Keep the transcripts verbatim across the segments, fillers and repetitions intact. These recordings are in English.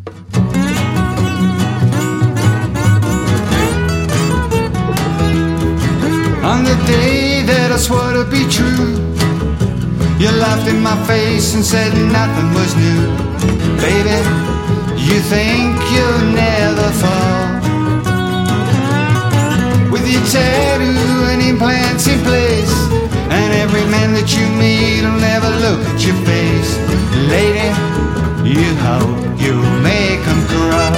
On the day that I swore to be true, you laughed in my face and said nothing was new. Baby, you think you'll never fall. With your tattoo and implants in place, and every man that you meet will never look at your face. Lady, you hope you'll make them grow.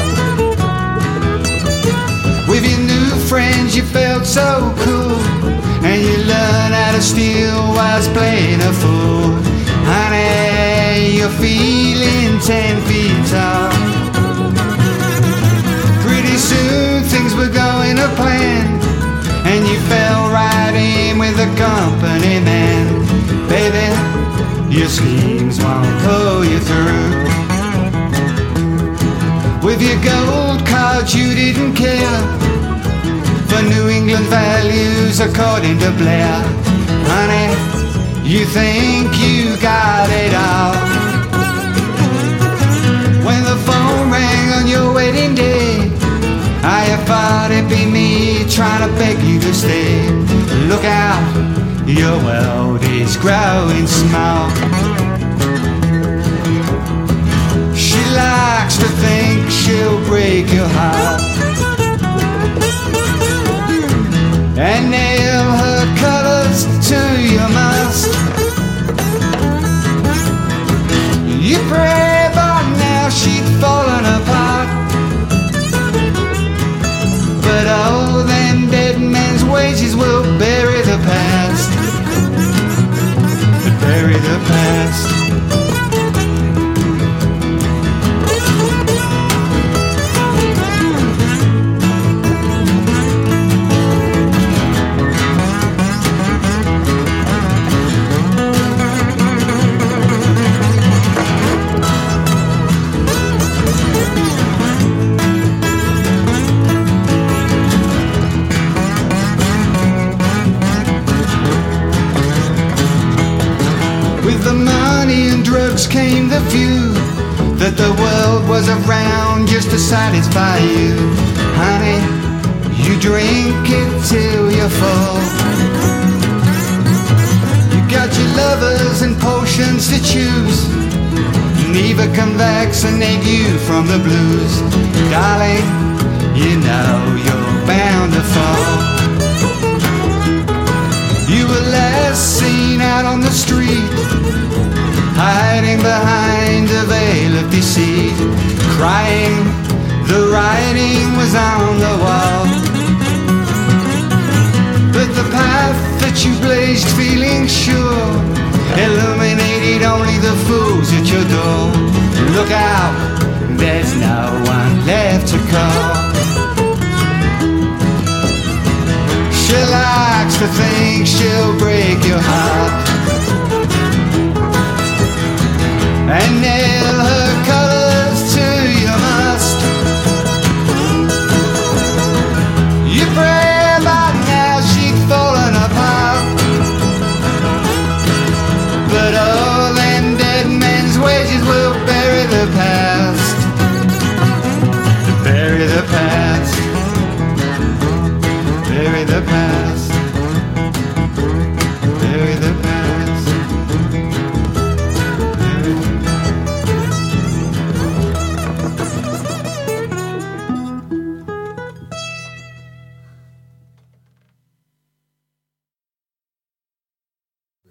With your new friends you felt so cool, and you learn how to steal whilst playing a fool. Honey, you're feeling ten feet tall. Pretty soon things were going to plan, and you fell right in with the company man. Baby, your schemes won't pull you through. With your gold cards you didn't care for New England values according to Blair. Honey, you think you got it all. When the phone rang on your wedding day, I thought it'd be me trying to beg you to stay. Look out, your world is growing small. She likes to think she'll break your heart and nail her colors to your mast. You pray by now she'd fallen apart, but all them dead men's wages will bury the past, bury the past. With the money and drugs came the view that the world was around just to satisfy you. Honey, you drink it till you're full. You got your lovers and potions to choose, neither can vaccinate you from the blues. Darling, you know you're bound to fall. You were last seen out on the street, hiding behind a veil of deceit, crying, the writing was on the wall. But the path that you blazed feeling sure illuminated only the fools at your door. Look out, there's no one left to call. She likes to think she'll break your heart and